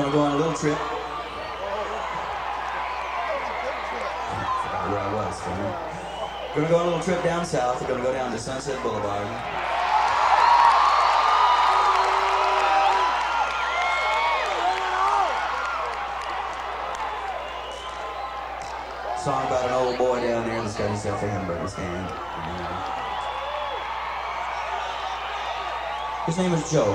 gonna go on a little trip. Forgot where I was. We're gonna go on a little trip down south. We're gonna go down to Sunset Boulevard. Song about an old boy down there that's got himself a hamburger stand. His name is Joe.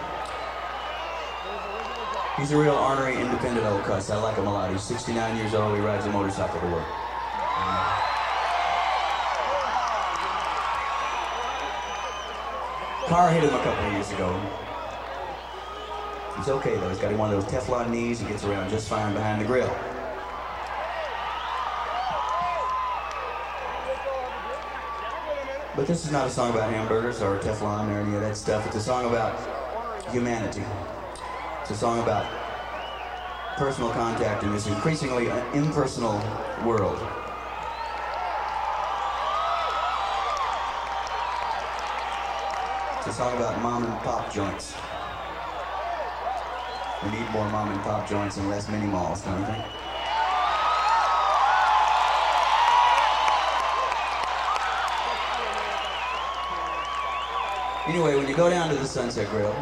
He's a real ornery, independent old cuss. I like him a lot. He's 69 years old. He rides a motorcycle to work. Car hit him a couple of years ago. He's okay though. He's got one of those Teflon knees. He gets around just fine behind the grill. But this is not a song about hamburgers or Teflon or any of that stuff. It's a song about humanity. It's a song about personal contact in this increasingly impersonal world. It's a song about mom and pop joints. We need more mom and pop joints and less mini malls, don't you think? Anyway, when you go down to the Sunset Grill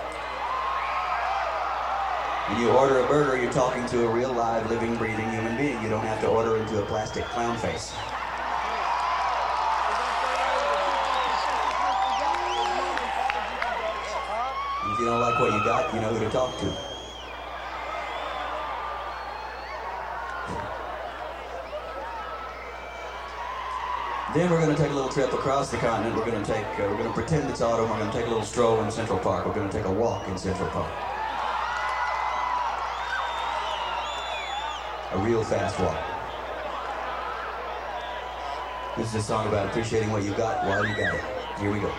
and you order a burger, you're talking to a real, live, living, breathing human being. You don't have to order into a plastic clown face. And if you don't like what you got, you know who to talk to. Then we're going to take a little trip across the continent. We're going to pretend it's autumn. We're going to take a little stroll in Central Park. We're going to take a walk in Central Park. A real fast walk. This is a song about appreciating what you got while you got it. Here we go.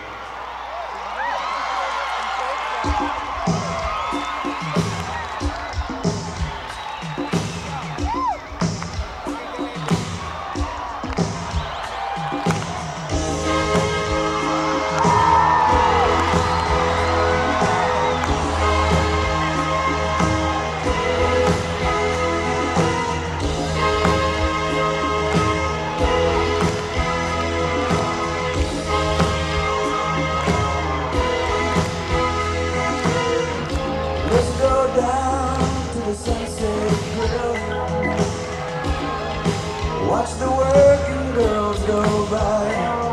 Watch the working girls go by.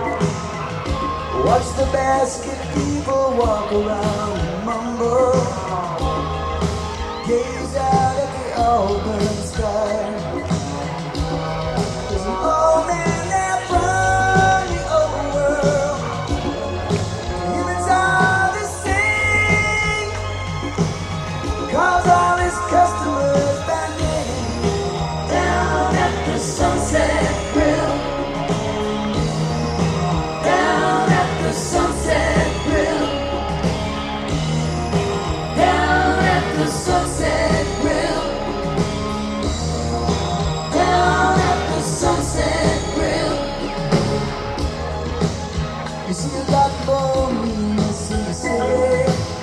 Watch the basket people walk around and mumble. Gaze out at the open sky. There's an old man there from the old world. Humans are the same. Calls all his customers by name. Down at the Sunset Grill. Down at the Sunset Grill. Down at the Sunset Grill. Down at the Sunset Grill. You see a lot more meanness in the city.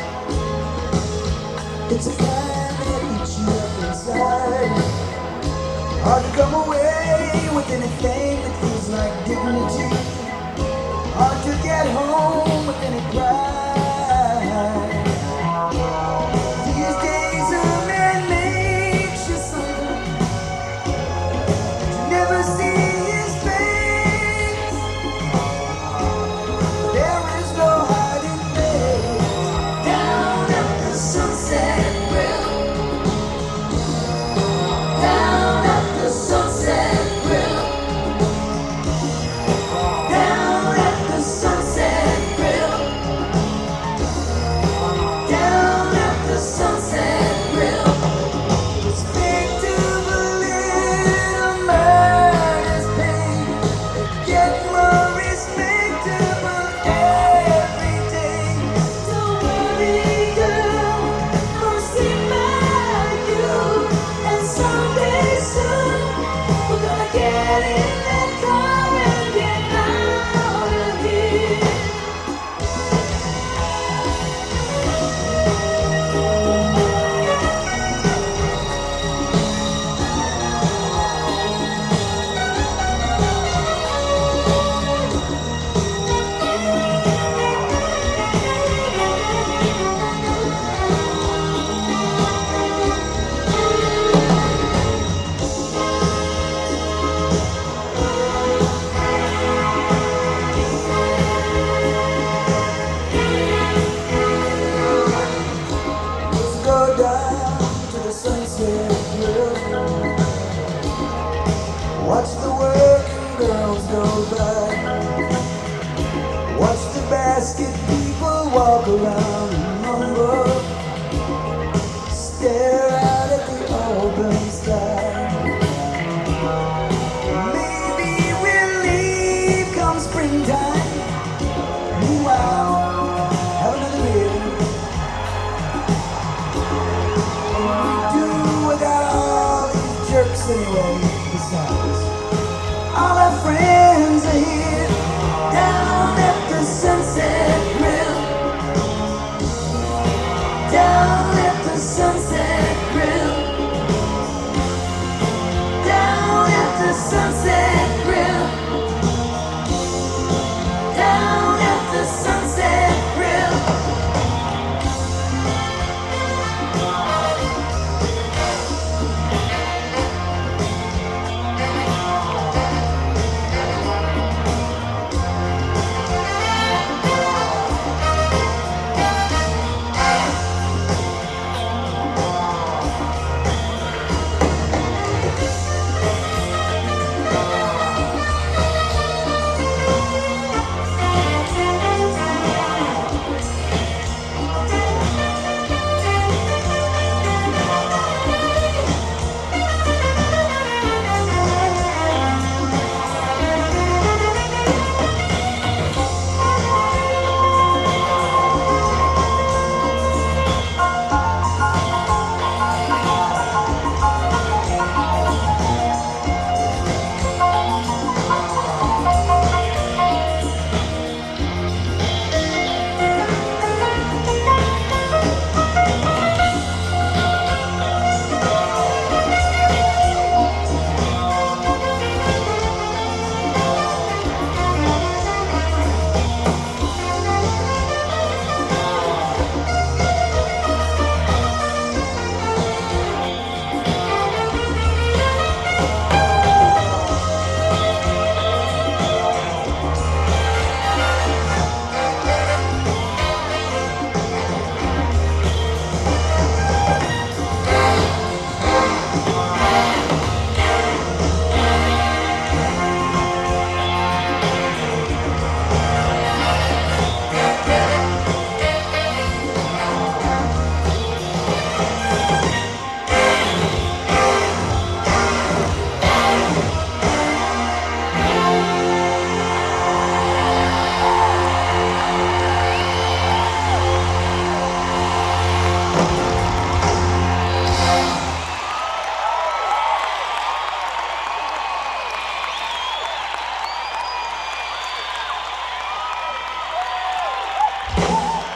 It's a kind that eats you up inside. Hard to come away with anything that feels like dignity. Hard to get home with any pride. These days a man makes you something. You never see his face. There is no hiding place. Down at the Sunset Grill. Down at the Sunset Grill. Watch the working girls go by. Watch the basket people walk around and mumble. Stare out at the open sky. Maybe we'll leave come springtime. Meanwhile, have another beer. And we do without all these jerks anyway. Besides, all our friends are here.